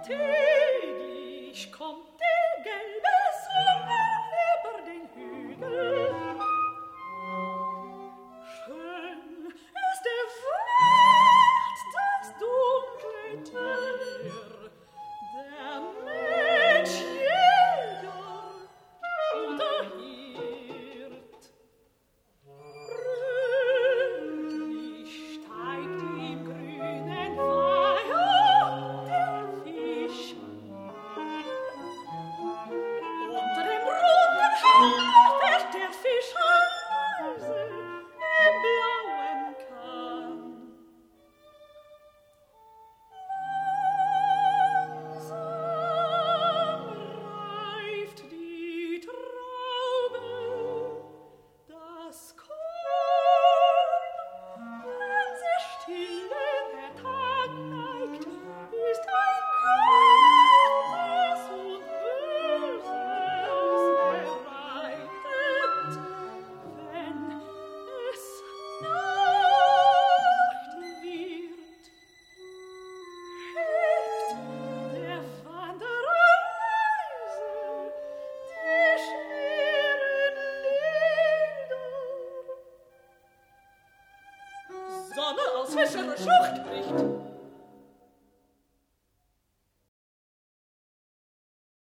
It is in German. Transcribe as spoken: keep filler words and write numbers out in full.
Täglich kommt der gelbe Sommer über den Hügel. Schön ist der Wald, das dunkle Tier, der Mensch Jäger oder Hirt. Rühmlich steigt im grünen Weiher der Fisch. Unter dem roten Haar fährt der Fisch leise im blauen Kahn. Langsam reift die Traube, das Korn, wenn sehr stille der Tag neigt, ist ein Gutes und Böses bereitet, wenn es Nacht wird. Hebt der Wanderer leise die schweren Lieder. Sonne aus Fischerer Schlucht bricht,